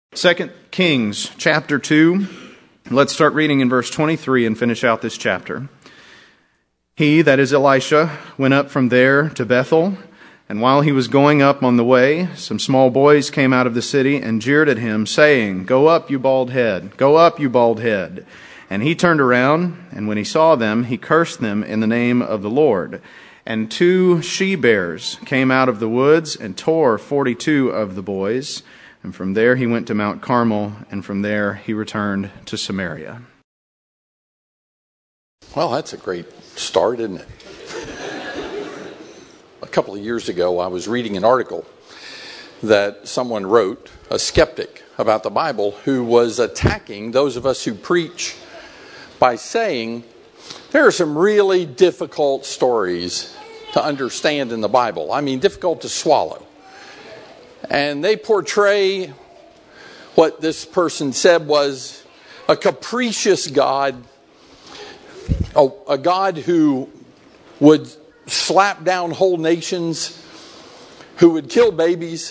2 Kings chapter 2. Let's start reading in verse 23 and finish out this chapter. He, that is Elisha, went up from there to Bethel, and while he was going up on the way, some small boys came out of the city and jeered at him, saying, "Go up, you bald head! Go up, you bald head!" And he turned around, and when he saw them, he cursed them in the name of the Lord. And 2 she-bears came out of the woods and tore 42 of the boys. And from there he went to Mount Carmel, and from there he returned to Samaria. Well, that's a great start, isn't it? A couple of years ago, I was reading an article that someone wrote, a skeptic about the Bible, who was attacking those of us who preach by saying there are some really difficult stories to understand in the Bible. I mean, difficult to swallow. And they portray what this person said was a capricious God, a God who would slap down whole nations, who would kill babies,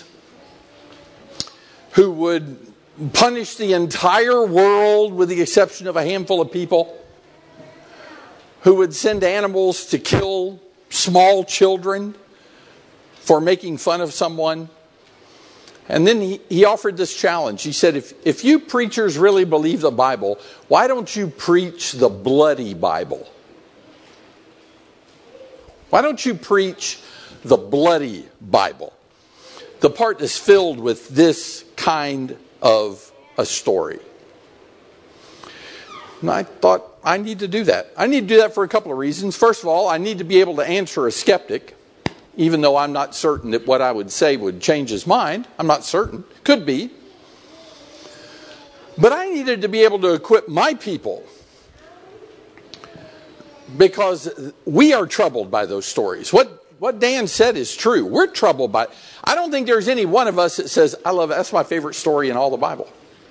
who would punish the entire world with the exception of a handful of people, who would send animals to kill small children for making fun of someone. And then he offered this challenge. He said, if you preachers really believe the Bible, why don't you preach the bloody Bible? Why don't you preach the bloody Bible? The part that's filled with this kind of a story. And I thought, I need to do that. I need to do that for a couple of reasons. First of all, I need to be able to answer a skeptic. Even though I'm not certain that what I would say would change his mind. I'm not certain. Could be. But I needed to be able to equip my people. Because we are troubled by those stories. What Dan said is true. We're troubled by it. I don't think there's any one of us that says, I love it. That's my favorite story in all the Bible.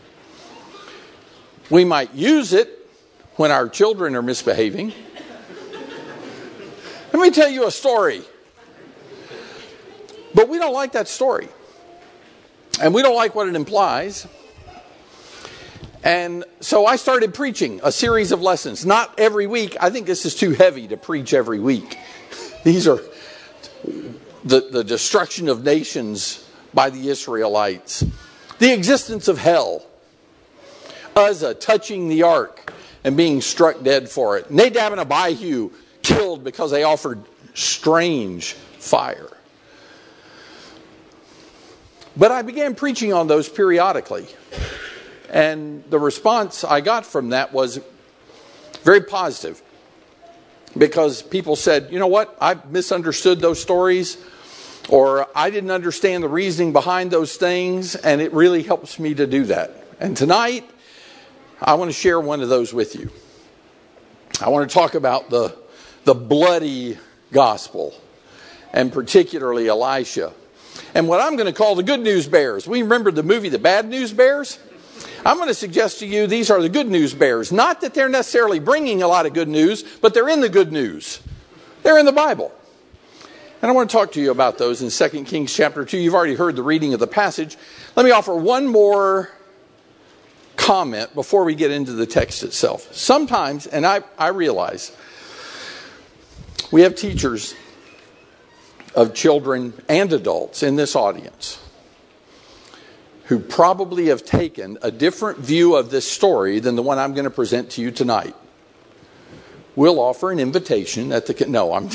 We might use it when our children are misbehaving. Let me tell you a story. But we don't like that story. And we don't like what it implies. And so I started preaching a series of lessons. Not every week. I think this is too heavy to preach every week. These are the destruction of nations by the Israelites. The existence of hell. Uzzah touching the ark and being struck dead for it. Nadab and Abihu killed because they offered strange fire. But I began preaching on those periodically. And the response I got from that was very positive. Because people said, you know what, I misunderstood those stories. Or I didn't understand the reasoning behind those things. And it really helps me to do that. And tonight, I want to share one of those with you. I want to talk about the bloody gospel. And particularly Elisha. And what I'm going to call the good news bears. We remember the movie The Bad News Bears? I'm going to suggest to you these are the good news bears. Not that they're necessarily bringing a lot of good news, but they're in the good news. They're in the Bible. And I want to talk to you about those in 2 Kings chapter 2. You've already heard the reading of the passage. Let me offer one more comment before we get into the text itself. Sometimes, and I realize, we have teachers of children and adults in this audience who probably have taken a different view of this story than the one I'm going to present to you tonight. We'll offer an invitation at the... No, I'm...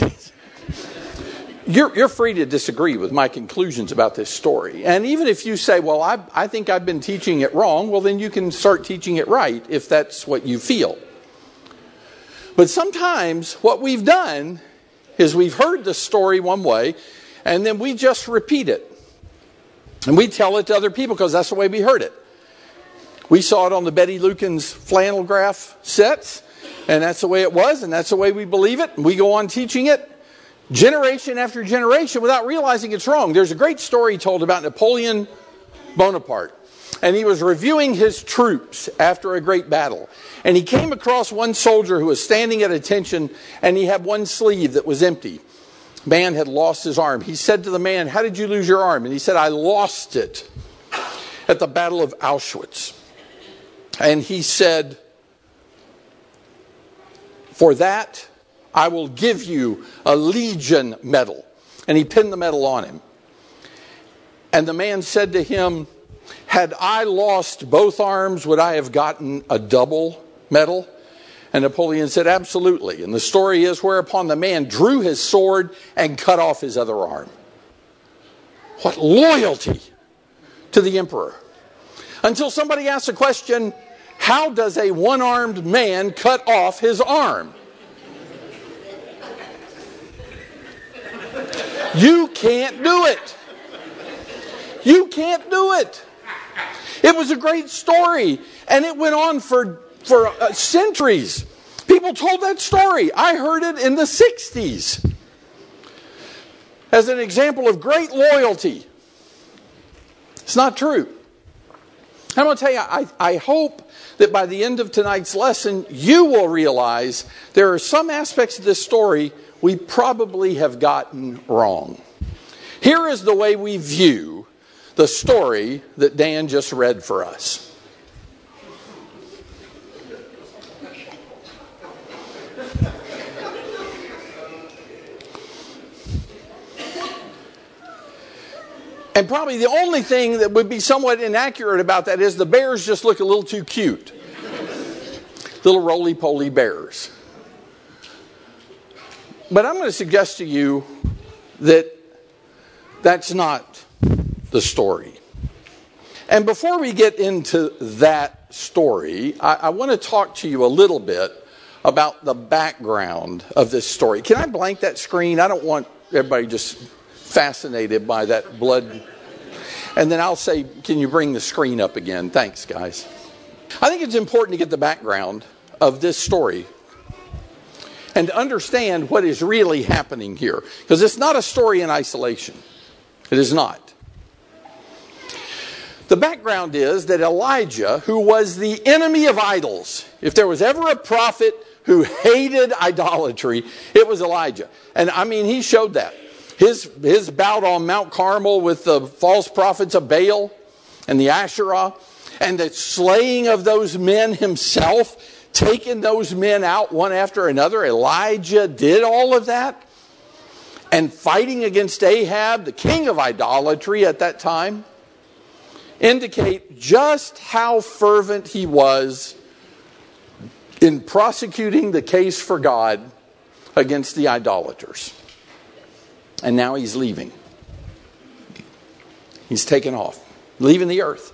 You're free to disagree with my conclusions about this story. And even if you say, well, I think I've been teaching it wrong, well, then you can start teaching it right if that's what you feel. But sometimes what we've done is we've heard the story one way, and then we just repeat it. And we tell it to other people because that's the way we heard it. We saw it on the Betty Lukens flannel graph sets, and that's the way it was, and that's the way we believe it. And we go on teaching it generation after generation without realizing it's wrong. There's a great story told about Napoleon Bonaparte. And he was reviewing his troops after a great battle. And he came across one soldier who was standing at attention, and he had one sleeve that was empty. Man had lost his arm. He said to the man, "How did you lose your arm?" And he said, "I lost it at the Battle of Auschwitz. And he said, "For that, I will give you a Legion medal." And he pinned the medal on him. And the man said to him, "Had I lost both arms, would I have gotten a double medal?" And Napoleon said, "Absolutely." And the story is, whereupon the man drew his sword and cut off his other arm. What loyalty to the emperor. Until somebody asks the question, how does a one-armed man cut off his arm? You can't do it. You can't do it. It was a great story, and it went on for centuries. People told that story. I heard it in the 60s as an example of great loyalty. It's not true. I'm going to tell you, I hope that by the end of tonight's lesson, you will realize there are some aspects of this story we probably have gotten wrong. Here is the way we view the story that Dan just read for us. And probably the only thing that would be somewhat inaccurate about that is the bears just look a little too cute. Little roly-poly bears. But I'm going to suggest to you that that's not the story. And before we get into that story, I want to talk to you a little bit about the background of this story. Can I blank that screen? I don't want everybody just fascinated by that blood. And then I'll say, can you bring the screen up again? Thanks, guys. I think it's important to get the background of this story and to understand what is really happening here. Because it's not a story in isolation. It is not. The background is that Elijah, who was the enemy of idols, if there was ever a prophet who hated idolatry, it was Elijah. And I mean, he showed that. His bout on Mount Carmel with the false prophets of Baal and the Asherah, and the slaying of those men himself, taking those men out one after another. Elijah did all of that. And fighting against Ahab, the king of idolatry at that time, indicate just how fervent he was in prosecuting the case for God against the idolaters. And now he's leaving. He's taken off, leaving the earth.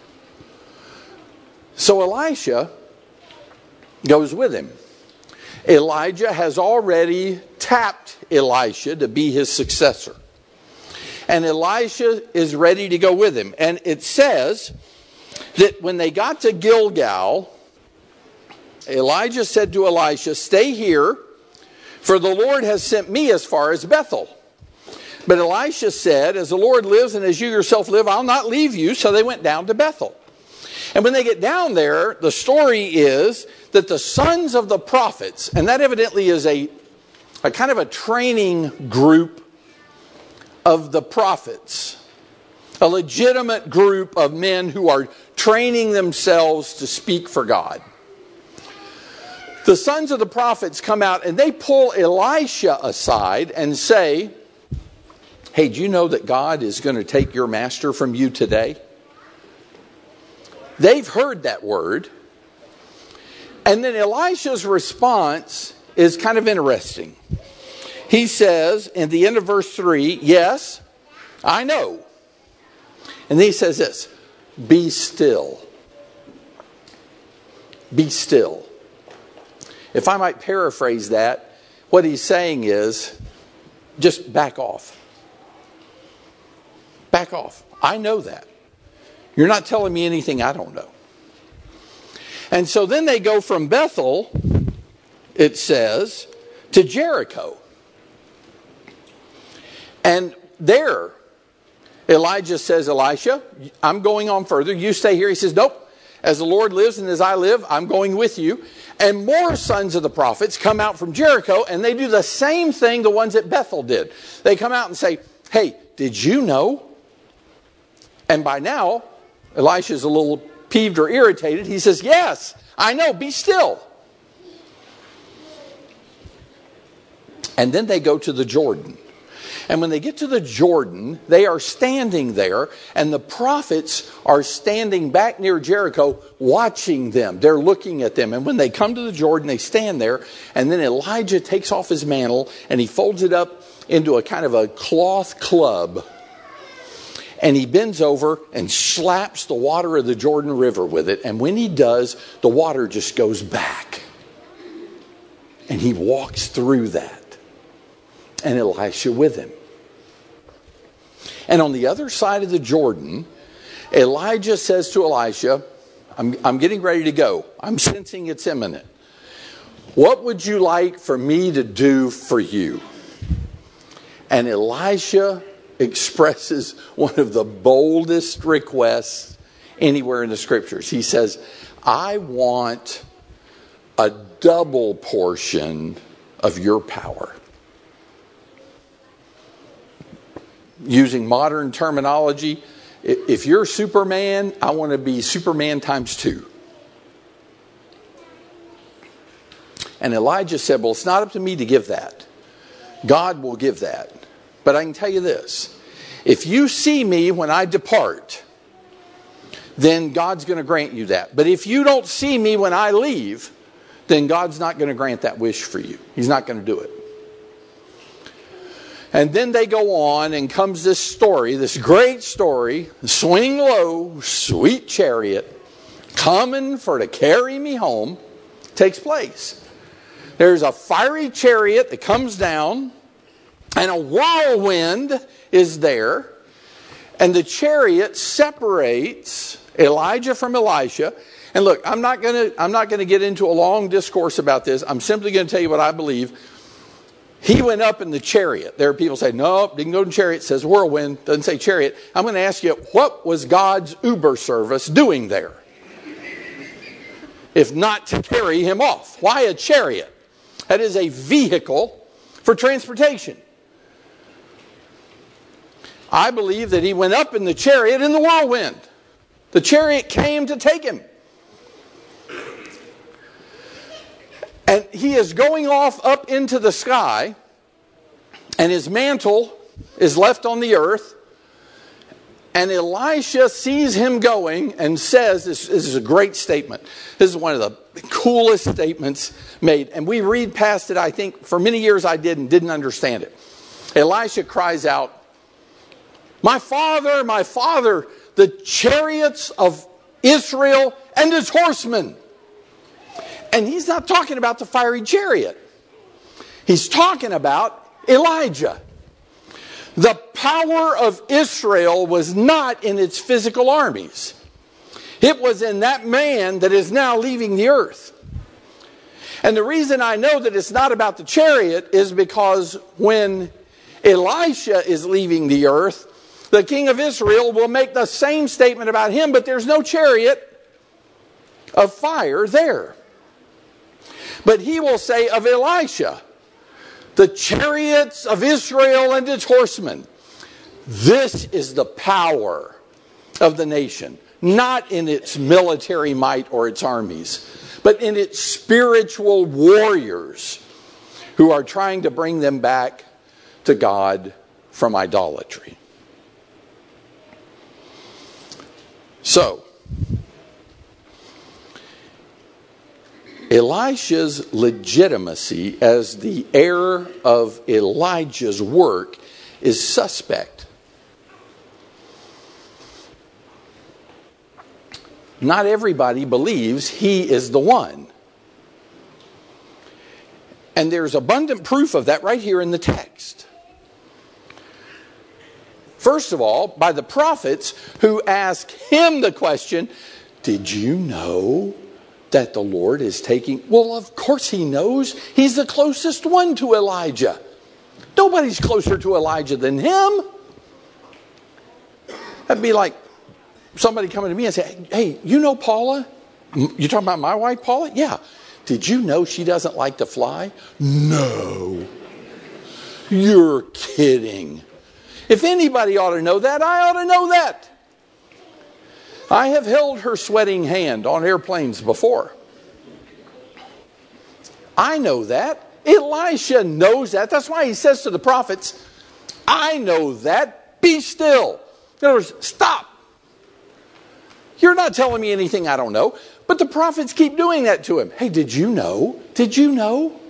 So Elisha goes with him. Elijah has already tapped Elisha to be his successor. And Elisha is ready to go with him. And it says that when they got to Gilgal, Elijah said to Elisha, "Stay here, for the Lord has sent me as far as Bethel." But Elisha said, "As the Lord lives and as you yourself live, I'll not leave you." So they went down to Bethel. And when they get down there, the story is that the sons of the prophets, and that evidently is a kind of a training group of the prophets, a legitimate group of men who are training themselves to speak for God. The sons of the prophets come out and they pull Elisha aside and say, "Hey, do you know that God is going to take your master from you today?" They've heard that word. And then Elisha's response is kind of interesting. He says in the end of verse 3, "Yes, I know." And then he says this, "Be still. Be still." If I might paraphrase that, what he's saying is, just back off. Back off. I know that. You're not telling me anything I don't know. And so then they go from Bethel, it says, to Jericho. And there, Elijah says, "Elisha, I'm going on further. You stay here." He says, "Nope. As the Lord lives and as I live, I'm going with you." And more sons of the prophets come out from Jericho, and they do the same thing the ones at Bethel did. They come out and say, "Hey, did you know?" And by now, Elisha's a little peeved or irritated. He says, yes, I know, be still. And then they go to the Jordan. And when they get to the Jordan, they are standing there, and the prophets are standing back near Jericho watching them. They're looking at them. And when they come to the Jordan, they stand there, and then Elijah takes off his mantle, and he folds it up into a kind of a cloth club. And he bends over and slaps the water of the Jordan River with it. And when he does, the water just goes back. And he walks through that. And Elisha with him. And on the other side of the Jordan, Elijah says to Elisha, I'm getting ready to go. I'm sensing it's imminent. What would you like for me to do for you? And Elisha expresses one of the boldest requests anywhere in the scriptures. He says, I want a double portion of your power. Using modern terminology, if you're Superman, I want to be Superman times 2. And Elijah said, well, it's not up to me to give that. God will give that. But I can tell you this. If you see me when I depart, then God's going to grant you that. But if you don't see me when I leave, then God's not going to grant that wish for you. He's not going to do it. And then they go on, and comes this story, this great story, swing low, sweet chariot, coming for to carry me home, takes place. There's a fiery chariot that comes down, and a whirlwind is there, and the chariot separates Elijah from Elisha. And look, I'm not going to get into a long discourse about this. I'm simply going to tell you what I believe. He went up in the chariot. There are people say, no, didn't go in chariot. It says whirlwind. Doesn't say chariot. I'm going to ask you, what was God's Uber service doing there? If not to carry him off. Why a chariot? That is a vehicle for transportation. I believe that he went up in the chariot in the whirlwind. The chariot came to take him. And he is going off up into the sky, and his mantle is left on the earth. And Elisha sees him going and says, this is a great statement. This is one of the coolest statements made. And we read past it, I think, for many years I didn't understand it. Elisha cries out, my father, the chariots of Israel and its horsemen. And he's not talking about the fiery chariot. He's talking about Elijah. The power of Israel was not in its physical armies. It was in that man that is now leaving the earth. And the reason I know that it's not about the chariot is because when Elisha is leaving the earth, the king of Israel will make the same statement about him, but there's no chariot of fire there. But he will say of Elisha, the chariots of Israel and its horsemen. This is the power of the nation. Not in its military might or its armies, but in its spiritual warriors who are trying to bring them back to God from idolatry. So, Elisha's legitimacy as the heir of Elijah's work is suspect. Not everybody believes he is the one. And there's abundant proof of that right here in the text. First of all, by the prophets who ask him the question, did you know that the Lord is taking... Well, of course he knows. He's the closest one to Elijah. Nobody's closer to Elijah than him. That'd be like somebody coming to me and say, hey, you know Paula? You talking about my wife, Paula? Yeah. Did you know she doesn't like to fly? No. You're kidding. If anybody ought to know that, I ought to know that. I have held her sweating hand on airplanes before. I know that. Elisha knows that. That's why he says to the prophets, I know that. Be still. In other words, stop. You're not telling me anything I don't know. But the prophets keep doing that to him. Hey, did you know? Did you know?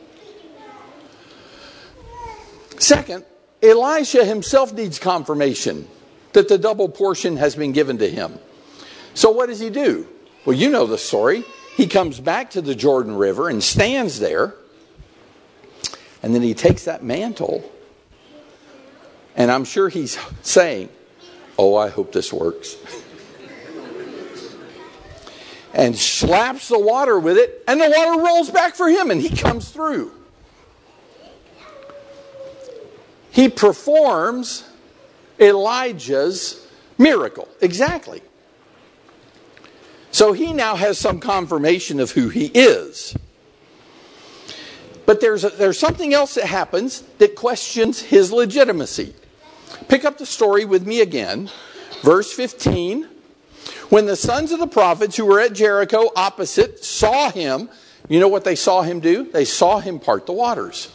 Second, Elisha himself needs confirmation that the double portion has been given to him. So what does he do? Well, you know the story. He comes back to the Jordan River and stands there. And then he takes that mantle. And I'm sure he's saying, oh, I hope this works. And slaps the water with it. And the water rolls back for him. And he comes through. He performs Elijah's miracle. Exactly. So he now has some confirmation of who he is. But there's something else that happens that questions his legitimacy. Pick up the story with me again. Verse 15. When the sons of the prophets who were at Jericho opposite saw him, you know what they saw him do? They saw him part the waters.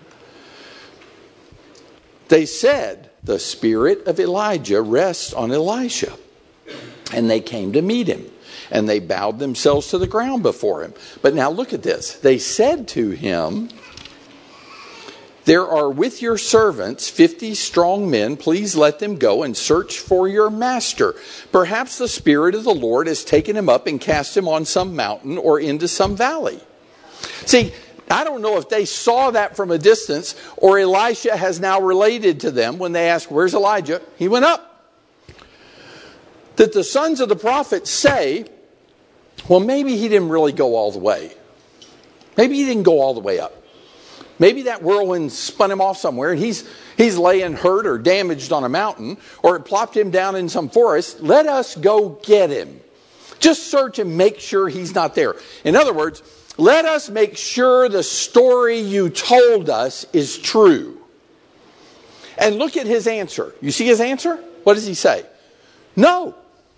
They said, the spirit of Elijah rests on Elisha. And they came to meet him. And they bowed themselves to the ground before him. But now look at this. They said to him, there are with your servants 50 strong men. Please let them go and search for your master. Perhaps the Spirit of the Lord has taken him up and cast him on some mountain or into some valley. See, I don't know if they saw that from a distance or Elisha has now related to them when they ask, where's Elijah? He went up. That the sons of the prophets say, well, maybe he didn't really go all the way. Maybe he didn't go all the way up. Maybe that whirlwind spun him off somewhere and he's laying hurt or damaged on a mountain, or it plopped him down in some forest. Let us go get him. Just search and make sure he's not there. In other words, let us make sure the story you told us is true. And look at his answer. You see his answer? What does he say? No.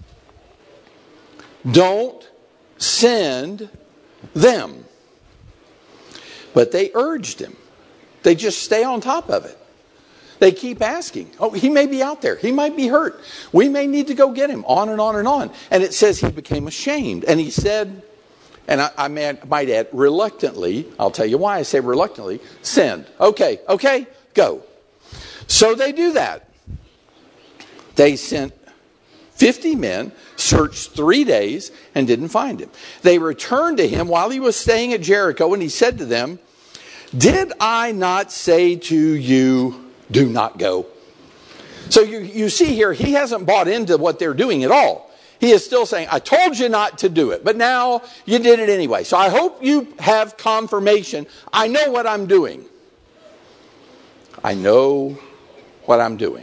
Don't send them. But they urged him. They just stay on top of it. They keep asking. Oh, he may be out there. He might be hurt. We may need to go get him. On and on and on. And it says he became ashamed. And he said, and I might add, reluctantly, I'll tell you why I say reluctantly, send. Okay, go. So they do that. They sent 50 men, searched 3 days, and didn't find him. They returned to him while he was staying at Jericho, and he said to them, did I not say to you, do not go? So you see here, he hasn't bought into what they're doing at all. He is still saying, I told you not to do it, but now you did it anyway. So I hope you have confirmation. I know what I'm doing. I know what I'm doing.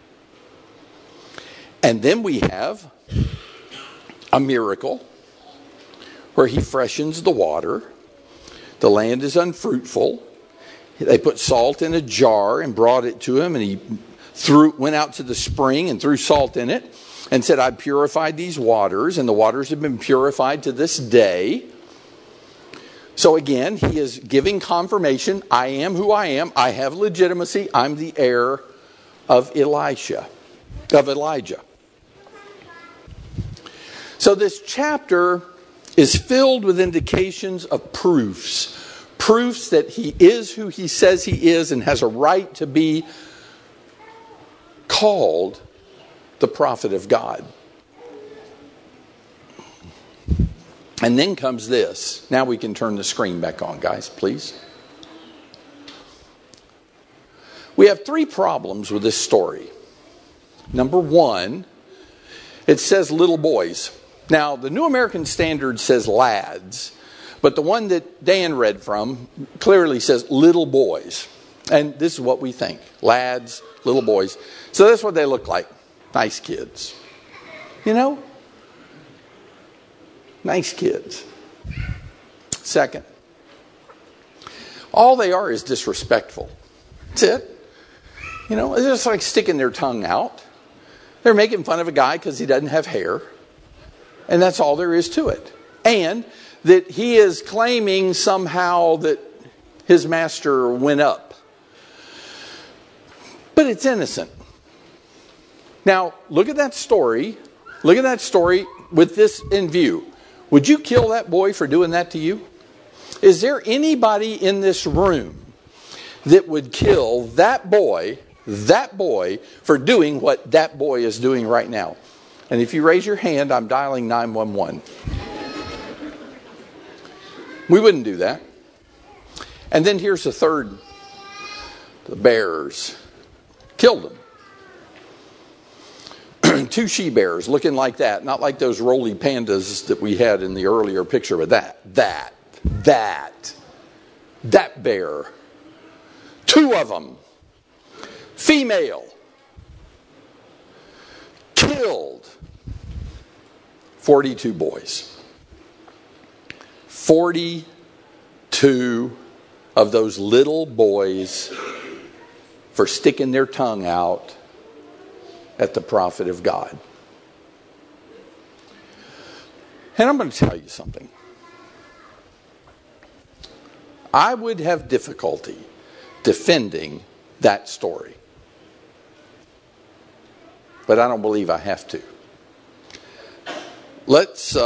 And then we have a miracle where he freshens the water. The land is unfruitful. They put salt in a jar and brought it to him, and he went out to the spring and threw salt in it and said, I've purified these waters, and the waters have been purified to this day. So again, he is giving confirmation. I am who I am. I have legitimacy. I'm the heir of Elijah. So this chapter is filled with indications of proofs that he is who he says he is and has a right to be called the prophet of God. And then comes this. Now we can turn the screen back on, guys, please. We have 3 problems with this story. Number 1, it says little boys. Now, the New American Standard says lads, but the one that Dan read from clearly says little boys. And this is what we think. Lads, little boys. So that's what they look like. Nice kids. You know? Nice kids. Second, all they are is disrespectful. That's it. You know, it's just like sticking their tongue out. They're making fun of a guy because he doesn't have hair. And that's all there is to it. And that he is claiming somehow that his master went up. But it's innocent. Now, look at that story. Look at that story with this in view. Would you kill that boy for doing that to you? Is there anybody in this room that would kill that boy for doing what that boy is doing right now? And if you raise your hand, I'm dialing 911. We wouldn't do that. And then here's the third. The bears killed them. 2 she-bears looking like that. Not like those roly pandas that we had in the earlier picture, but that bear. 2 of them. Female. Killed 42 boys. 42 of those little boys for sticking their tongue out at the prophet of God. And I'm going to tell you something. I would have difficulty defending that story. But I don't believe I have to. Let's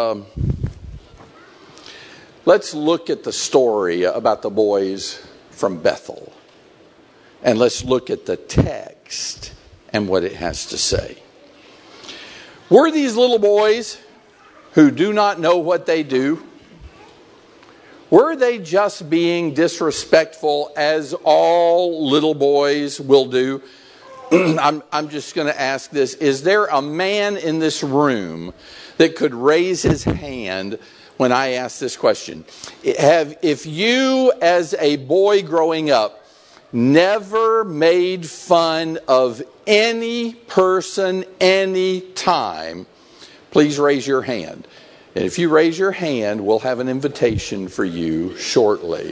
look at the story about the boys from Bethel. And let's look at the text and what it has to say. Were these little boys who do not know what they do? Were they just being disrespectful as all little boys will do? I'm just going to ask this. Is there a man in this room that could raise his hand when I ask this question? If you, as a boy growing up, never made fun of any person, any time, please raise your hand. And if you raise your hand, we'll have an invitation for you shortly.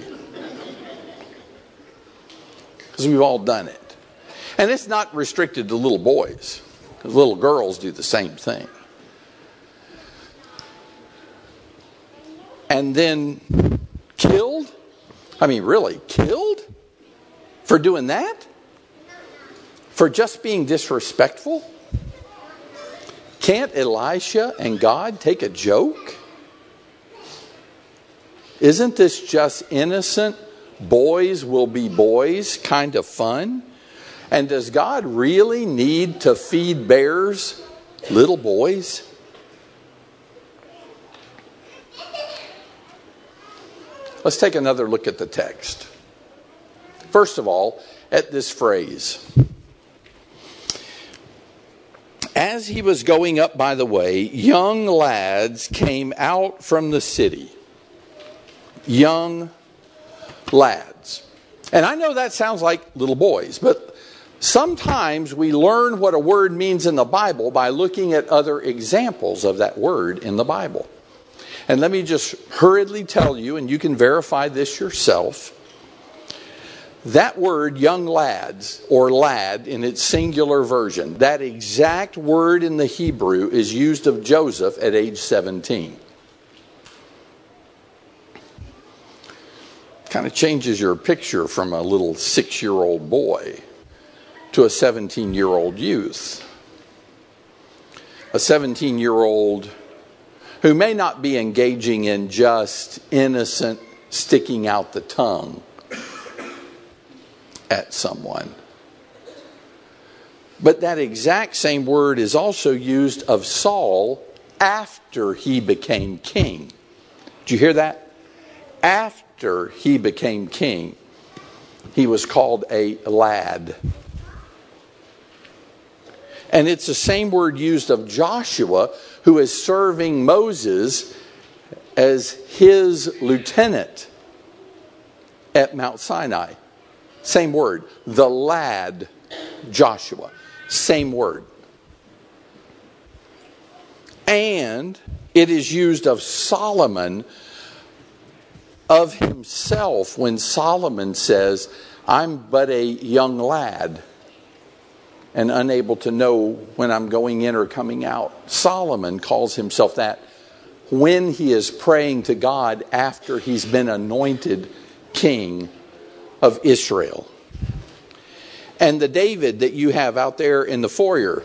Because we've all done it. And it's not restricted to little boys. Because little girls do the same thing. And then killed? I mean, really, killed? For doing that? For just being disrespectful? Can't Elisha and God take a joke? Isn't this just innocent, boys will be boys kind of fun? And does God really need to feed bears little boys? Let's take another look at the text. First of all, at this phrase. As he was going up by the way, young lads came out from the city. Young lads. And I know that sounds like little boys, but sometimes we learn what a word means in the Bible by looking at other examples of that word in the Bible. And let me just hurriedly tell you, and you can verify this yourself, that word, young lads, or lad in its singular version, that exact word in the Hebrew is used of Joseph at age 17. Kind of changes your picture from a little 6-year-old boy to a 17-year-old youth. A 17-year-old who may not be engaging in just innocent sticking out the tongue at someone. But that exact same word is also used of Saul after he became king. Did you hear that? After he became king, he was called a lad. And it's the same word used of Joshua, who is serving Moses as his lieutenant at Mount Sinai. Same word. The lad Joshua. Same word. And it is used of Solomon, of himself, when Solomon says, I'm but a young lad and unable to know when I'm going in or coming out. Solomon calls himself that when he is praying to God after he's been anointed king of Israel. And the David that you have out there in the foyer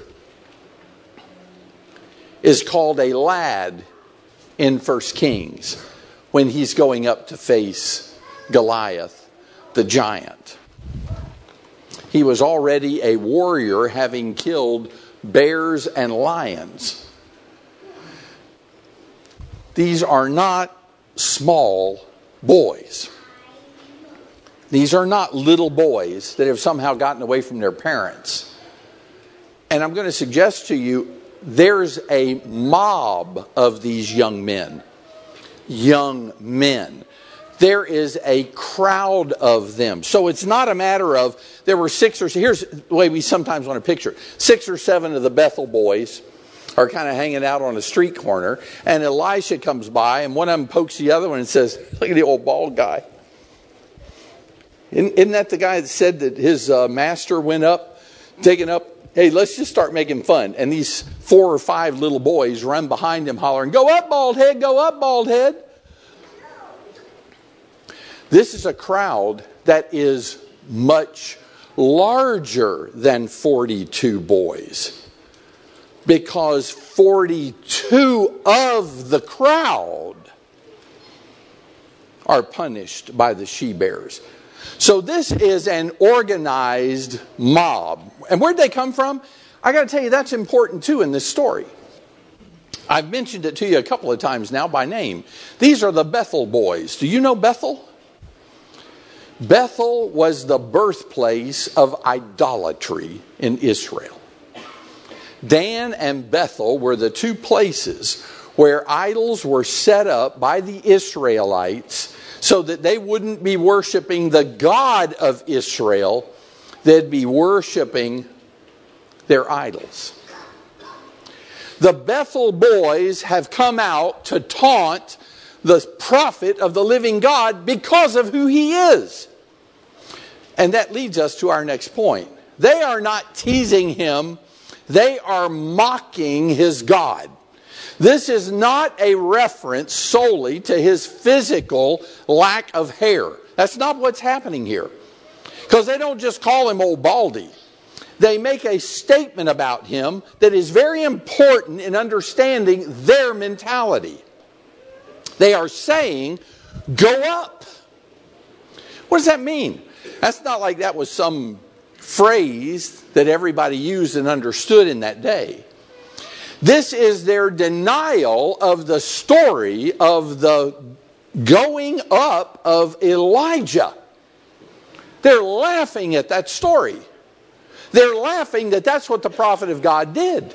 is called a lad in 1 Kings when he's going up to face Goliath, the giant. He was already a warrior, having killed bears and lions. These are not small boys. These are not little boys that have somehow gotten away from their parents. And I'm going to suggest to you, there's a mob of these young men. Young men. There is a crowd of them. So it's not a matter of, there were here's the way we sometimes want to picture it. 6 or 7 of the Bethel boys are kind of hanging out on a street corner, and Elisha comes by, and one of them pokes the other one and says, "Look at the old bald guy." Isn't that the guy that said that his master went up, taken up, "Hey, let's just start making fun." And these 4 or 5 little boys run behind him hollering, "Go up, bald head, go up, bald head." This is a crowd that is much larger than 42 boys. Because 42 of the crowd are punished by the she-bears. So this is an organized mob. And where'd they come from? I got to tell you, that's important too in this story. I've mentioned it to you a couple of times now by name. These are the Bethel boys. Do you know Bethel? Bethel was the birthplace of idolatry in Israel. Dan and Bethel were the 2 places where idols were set up by the Israelites so that they wouldn't be worshiping the God of Israel. They'd be worshiping their idols. The Bethel boys have come out to taunt the prophet of the living God because of who he is. And that leads us to our next point. They are not teasing him. They are mocking his God. This is not a reference solely to his physical lack of hair. That's not what's happening here. Because they don't just call him old baldy. They make a statement about him that is very important in understanding their mentality. They are saying, "Go up." What does that mean? That's not like that was some phrase that everybody used and understood in that day. This is their denial of the story of the going up of Elijah. They're laughing at that story. They're laughing that that's what the prophet of God did.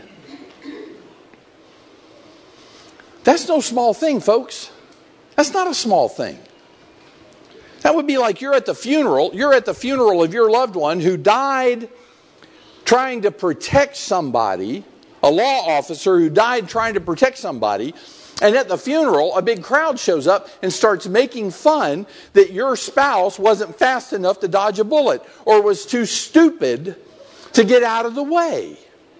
That's no small thing, folks. That's not a small thing. That would be like you're at the funeral of your loved one who died trying to protect somebody, a law officer who died trying to protect somebody, and at the funeral a big crowd shows up and starts making fun that your spouse wasn't fast enough to dodge a bullet or was too stupid to get out of the way.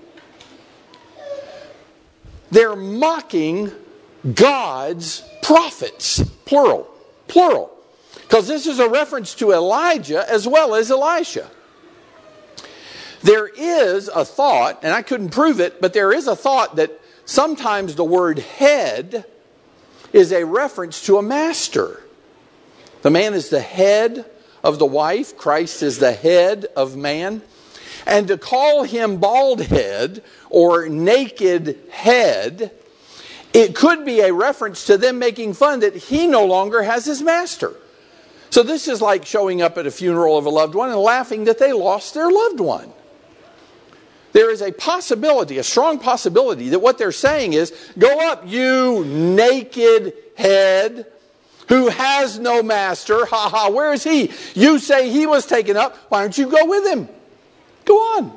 They're mocking God's prophets, plural. Because this is a reference to Elijah as well as Elisha. There is a thought, and I couldn't prove it, but there is a thought that sometimes the word head is a reference to a master. The man is the head of the wife. Christ is the head of man. And to call him bald head or naked head, it could be a reference to them making fun that he no longer has his master. So this is like showing up at a funeral of a loved one and laughing that they lost their loved one. There is a possibility, a strong possibility, that what they're saying is, "Go up, you naked head who has no master. Ha ha, where is he? You say he was taken up. Why don't you go with him? Go on."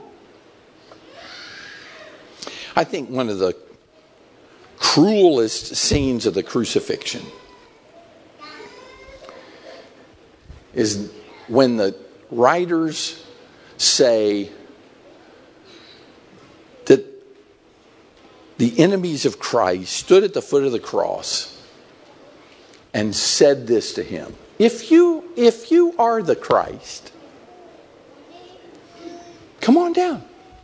I think one of the cruelest scenes of the crucifixion is when the writers say that the enemies of Christ stood at the foot of the cross and said this to him: If you are the Christ, come on down.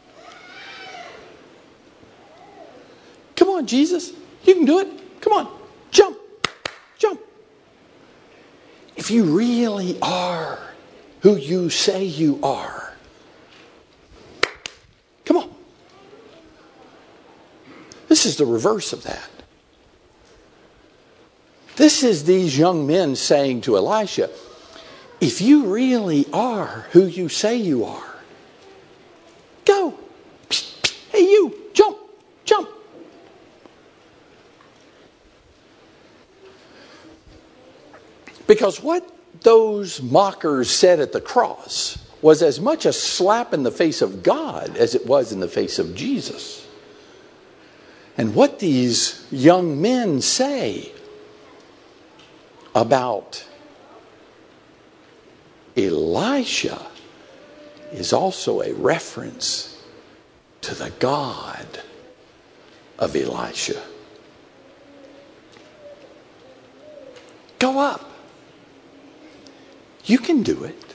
Come on, Jesus. You can do it. Come on. Jump. Jump. If you really are who you say you are, come on. This is the reverse of that. This is these young men saying to Elisha, if you really are who you say you are, go. Hey, you, jump, jump. Because what those mockers said at the cross was as much a slap in the face of God as it was in the face of Jesus. And what these young men say about Elisha is also a reference to the God of Elisha. Go up. You can do it.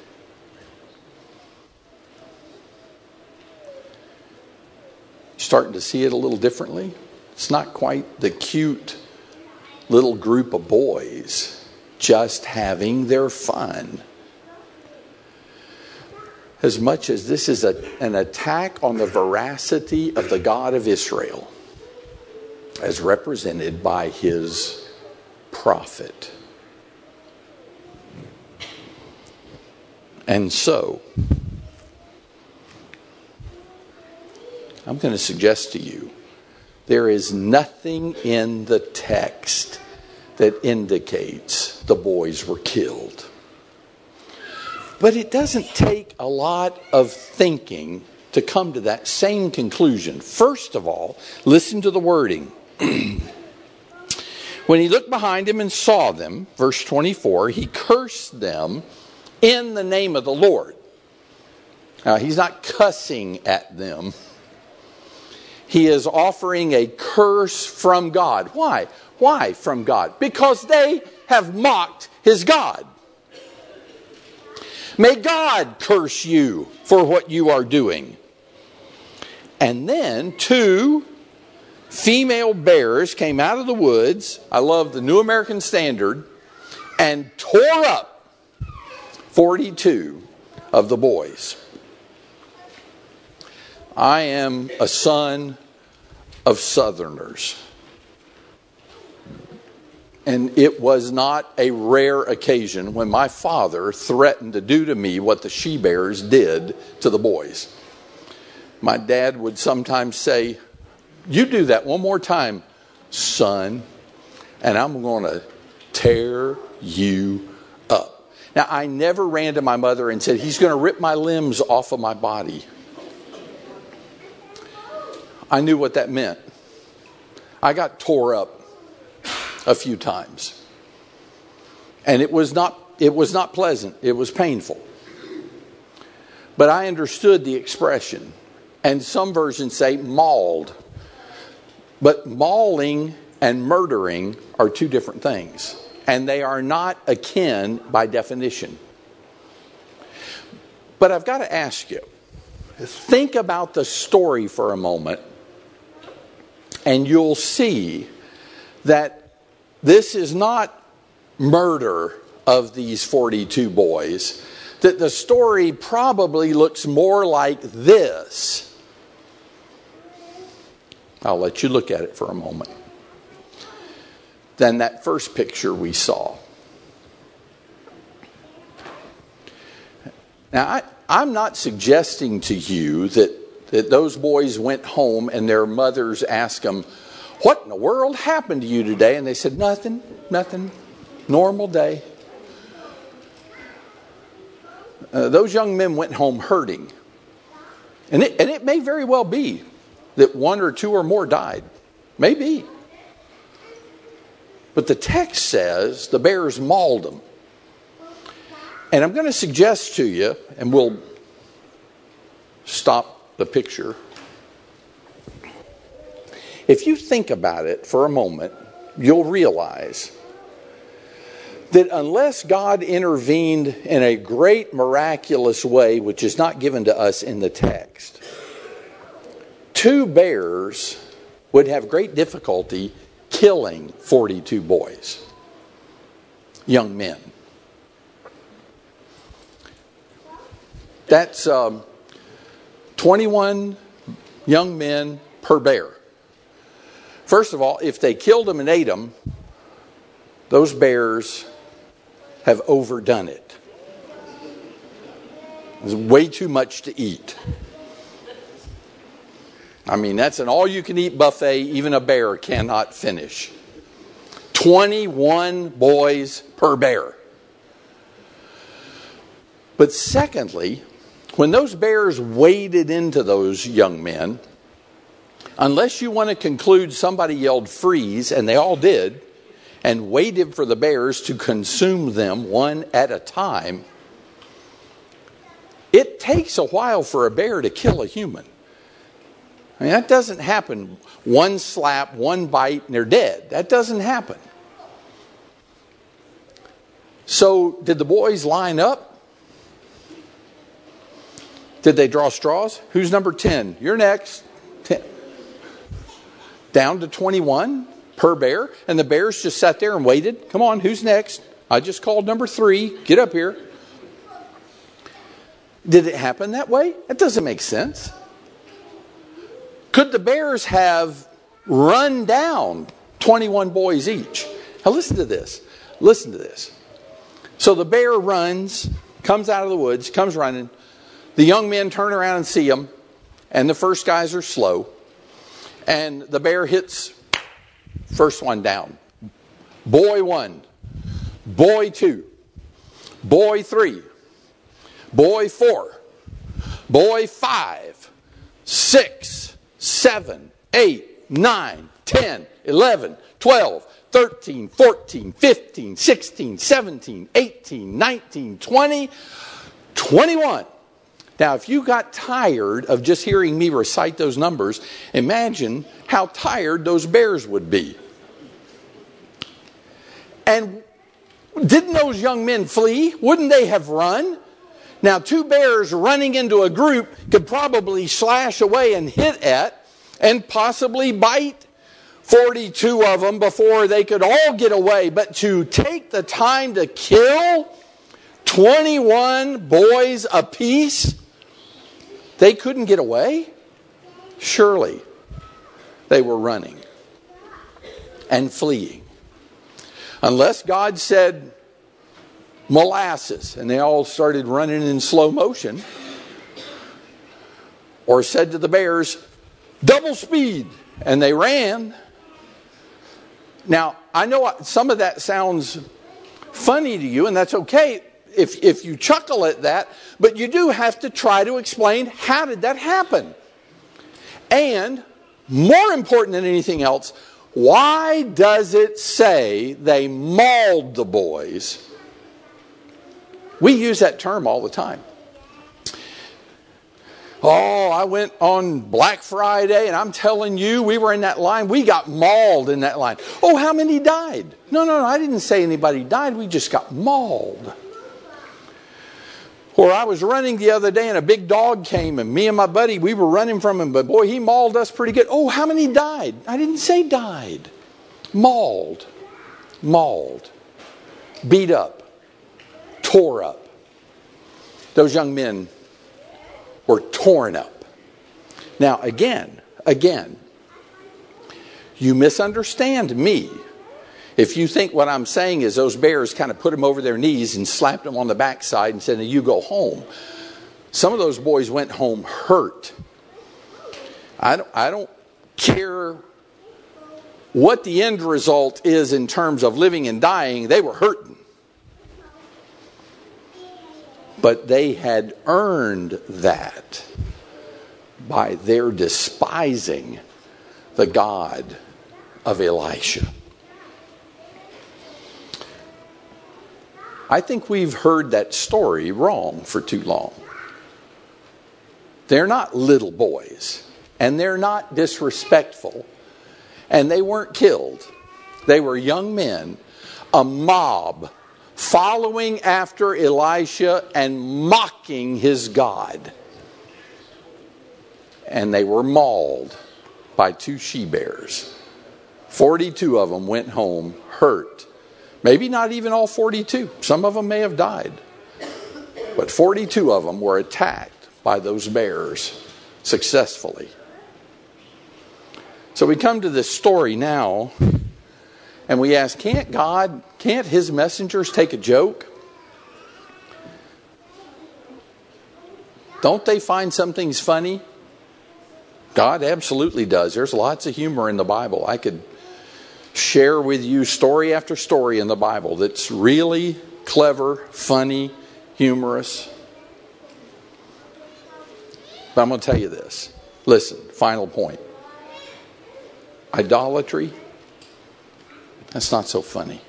Starting to see it a little differently. It's not quite the cute little group of boys just having their fun. As much as this is an attack on the veracity of the God of Israel, as represented by his prophet. And so, I'm going to suggest to you, there is nothing in the text that indicates the boys were killed. But it doesn't take a lot of thinking to come to that same conclusion. First of all, listen to the wording. When he looked behind him and saw them, verse 24, he cursed them in the name of the Lord. Now, he's not cussing at them. He is offering a curse from God. Why? Why from God? Because they have mocked his God. May God curse you for what you are doing. And then 2 female bears came out of the woods. I love the New American Standard. And tore up 42 of the boys. I am a son of Southerners. And it was not a rare occasion when my father threatened to do to me what the she-bears did to the boys. My dad would sometimes say, you do that one more time, son, and I'm going to tear you up. Now, I never ran to my mother and said, he's going to rip my limbs off of my body. I knew what that meant. I got tore up a few times. And it was not pleasant. It was painful. But I understood the expression. And some versions say mauled. But mauling and murdering are two different things. And they are not akin by definition. But I've got to ask you, think about the story for a moment, and you'll see that this is not murder of these 42 boys, that the story probably looks more like this. I'll let you look at it for a moment. Than that first picture we saw. Now, I'm not suggesting to you that those boys went home and their mothers asked them, what in the world happened to you today? And they said, nothing, normal day. Those young men went home hurting. And it may very well be that 1 or 2 or more died. Maybe. But the text says the bears mauled them. And I'm going to suggest to you, and we'll stop the picture. If you think about it for a moment, you'll realize that unless God intervened in a great miraculous way, which is not given to us in the text, 2 bears would have great difficulty killing 42 boys, young men. That's 21 young men per bear. First of all, if they killed them and ate them, those bears have overdone it. There's way too much to eat. I mean, that's an all-you-can-eat buffet even a bear cannot finish. 21 boys per bear. But secondly, when those bears waded into those young men, unless you want to conclude somebody yelled freeze, and they all did, and waited for the bears to consume them one at a time, it takes a while for a bear to kill a human. I mean, that doesn't happen. One slap, one bite, and they're dead. That doesn't happen. So, did the boys line up? Did they draw straws? Who's number 10? You're next. 10. Down to 21 per bear. And the bears just sat there and waited. Come on, who's next? I just called number 3. Get up here. Did it happen that way? That doesn't make sense. Could the bears have run down 21 boys each? Now listen to this. Listen to this. So the bear runs, comes out of the woods, comes running. The young men turn around and see him. And the first guys are slow. And the bear hits first one down. Boy 1. Boy 2. Boy 3. Boy 4. Boy 5. 6. 7. 8. 9. 10. 11. 12. 13. 14. 15. 16. 17. 18. 19. 20. 21. Now, if you got tired of just hearing me recite those numbers, imagine how tired those bears would be. And didn't those young men flee? Wouldn't they have run? Now, 2 bears running into a group could probably slash away and hit at and possibly bite 42 of them before they could all get away. But to take the time to kill 21 boys apiece, they couldn't get away? Surely they were running and fleeing. Unless God said molasses and they all started running in slow motion, or said to the bears, double speed, and they ran. Now, I know some of that sounds funny to you, and that's okay if you chuckle at that, but you do have to try to explain, how did that happen? And more important than anything else, why does it say they mauled the boys? We use that term all the time. Oh, I went on Black Friday, and I'm telling you, we were in that line. We got mauled in that line. Oh, how many died? No, I didn't say anybody died. We just got mauled. Or I was running the other day, and a big dog came, and me and my buddy, we were running from him, but boy, he mauled us pretty good. Oh, how many died? I didn't say died. Mauled. Beat up. Tore up. Those young men were torn up. Now, again, you misunderstand me if you think what I'm saying is those bears kind of put them over their knees and slapped them on the backside and said, now you go home. Some of those boys went home hurt. I don't care what the end result is in terms of living and dying. They were hurting. But they had earned that by their despising the God of Elisha. I think we've heard that story wrong for too long. They're not little boys, and they're not disrespectful. And they weren't killed. They were young men, a mob, following after Elisha and mocking his God. And they were mauled by 2 she-bears. 42 of them went home hurt. Maybe not even all 42. Some of them may have died. But 42 of them were attacked by those bears successfully. So we come to this story now, and we ask, can't his messengers take a joke? Don't they find some things funny? God absolutely does. There's lots of humor in the Bible. I could share with you story after story in the Bible that's really clever, funny, humorous. But I'm going to tell you this. Listen, final point. Idolatry, that's not so funny.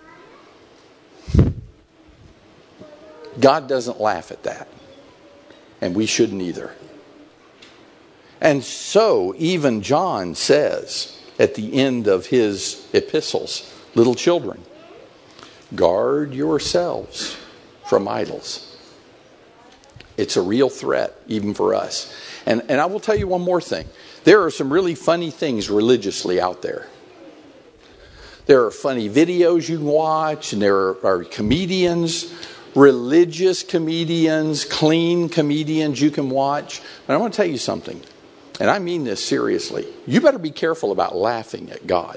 God doesn't laugh at that. And we shouldn't either. And so even John says at the end of his epistles, little children, guard yourselves from idols. It's a real threat even for us. And I will tell you one more thing. There are some really funny things religiously out there. There are funny videos you can watch, and there are comedians, religious comedians, clean comedians you can watch. But I want to tell you something. And I mean this seriously. You better be careful about laughing at God.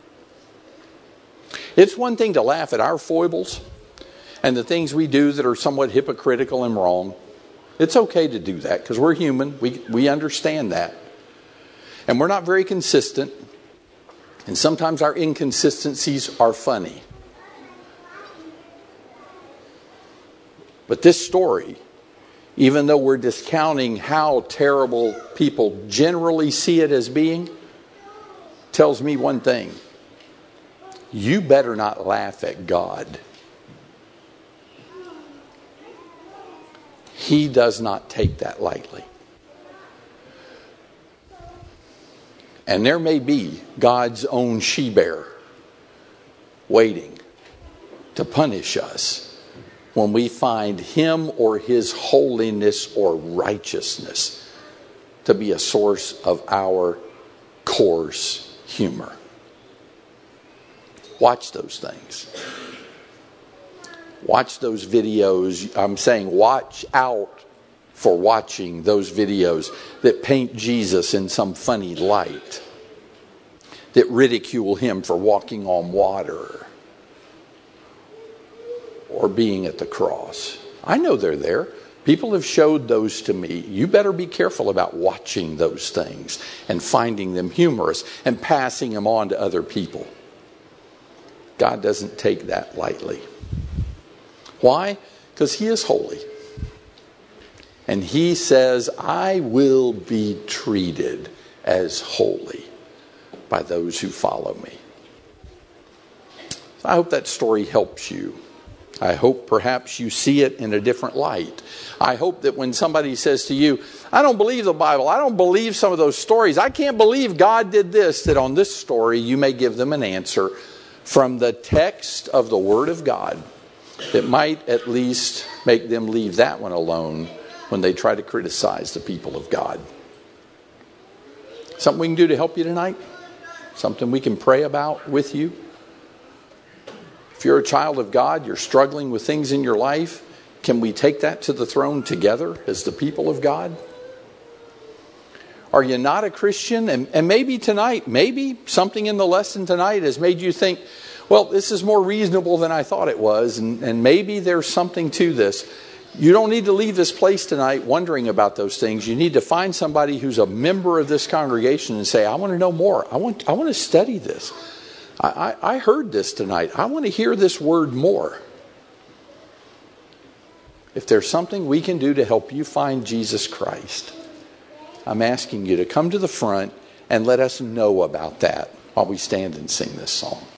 It's one thing to laugh at our foibles and the things we do that are somewhat hypocritical and wrong. It's okay to do that because we're human. We understand that. And we're not very consistent. And sometimes our inconsistencies are funny. But this story, even though we're discounting how terrible people generally see it as being, tells me one thing. You better not laugh at God. He does not take that lightly. And there may be God's own she-bear waiting to punish us when we find Him or His holiness or righteousness to be a source of our coarse humor. Watch those things. Watch those videos. I'm saying watch out for watching those videos that paint Jesus in some funny light, that ridicule Him for walking on water or being at the cross. I know they're there. People have showed those to me. You better be careful about watching those things and finding them humorous and passing them on to other people. God doesn't take that lightly. Why? Because He is holy. And He says, I will be treated as holy by those who follow me. I hope that story helps you. I hope perhaps you see it in a different light. I hope that when somebody says to you, I don't believe the Bible, I don't believe some of those stories, I can't believe God did this, that on this story you may give them an answer from the text of the Word of God that might at least make them leave that one alone when they try to criticize the people of God. Something we can do to help you tonight? Something we can pray about with you? If you're a child of God, you're struggling with things in your life, can we take that to the throne together as the people of God? Are you not a Christian? And maybe tonight, maybe something in the lesson tonight has made you think, well, this is more reasonable than I thought it was, and maybe there's something to this. You don't need to leave this place tonight wondering about those things. You need to find somebody who's a member of this congregation and say, I want to know more. I want to study this. I heard this tonight. I want to hear this word more. If there's something we can do to help you find Jesus Christ, I'm asking you to come to the front and let us know about that while we stand and sing this song.